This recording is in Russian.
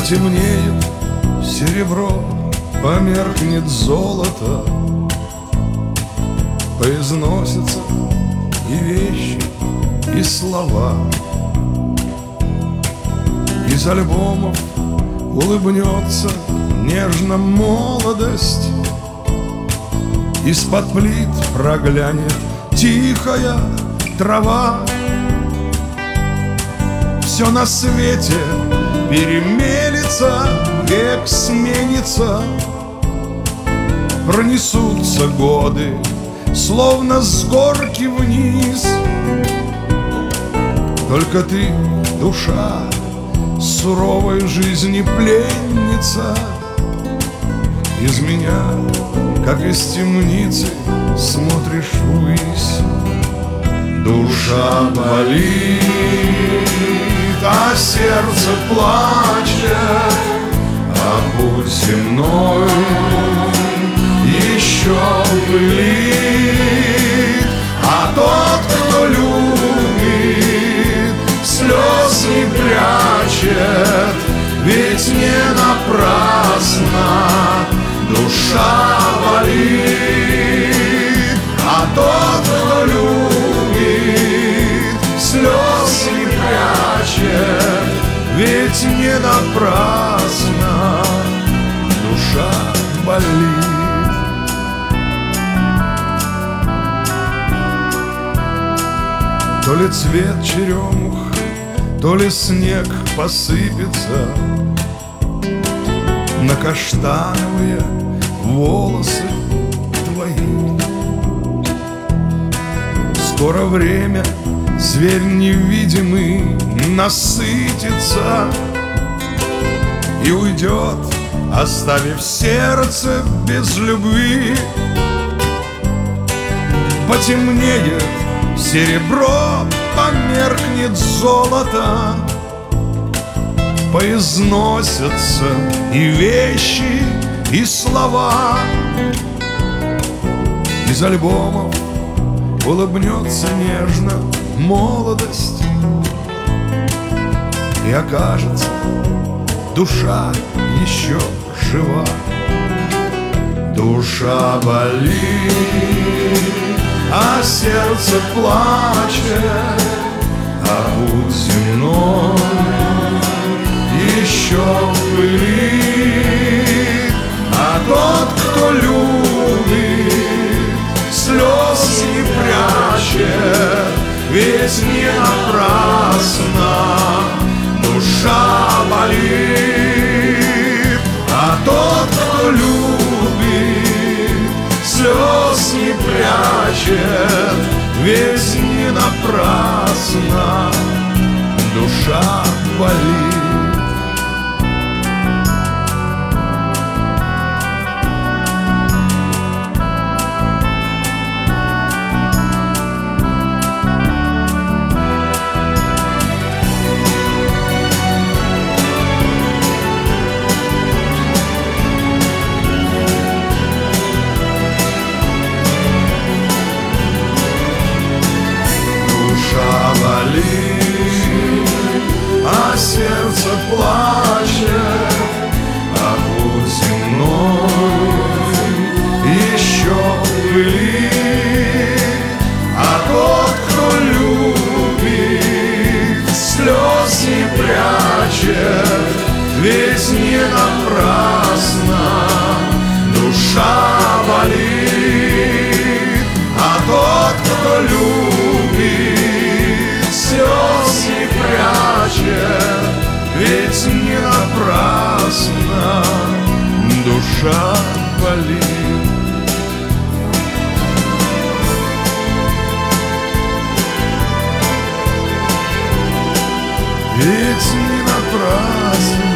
Потемнеет серебро, померкнет золото, поизносятся и вещи, и слова. Из альбомов улыбнется нежно молодость, из-под плит проглянет тихая трава. Все на свете перемелется, век сменится, пронесутся годы, словно с горки вниз. Только ты, душа, суровой жизни пленница, из меня, как из темницы, смотришь ввысь. Душа болит, а сердце плачет, а путь земной еще пылит. А тот, кто любит, слез не прячет, ведь не напрасно душа болит. А тот, кто любит, слез не прячет, ведь не напрасно душа болит. То ли цвет черемух, то ли снег посыпется на каштановые волосы твои. Скоро время, зверь невидимый, насытится и уйдет, оставив сердце без любви. Потемнеет серебро, померкнет золото, поизносятся и вещи, и слова. Из альбомов улыбнется нежно молодость, и окажется, душа еще жива. Душа болит, а сердце плачет, а путь земной еще пылит. А тот, кто любит, слез не прячет, ведь не напрасно душа болит. А тот, кто любит, слез не прячет, ведь не напрасно душа болит. А сердце плачет, а путь земной еще пылит. А тот, кто любит, слез не прячет, ведь не напрасно душа болит. А тот, кто любит, слез не прячет, ведь не напрасно душа болит. Ведь не напрасно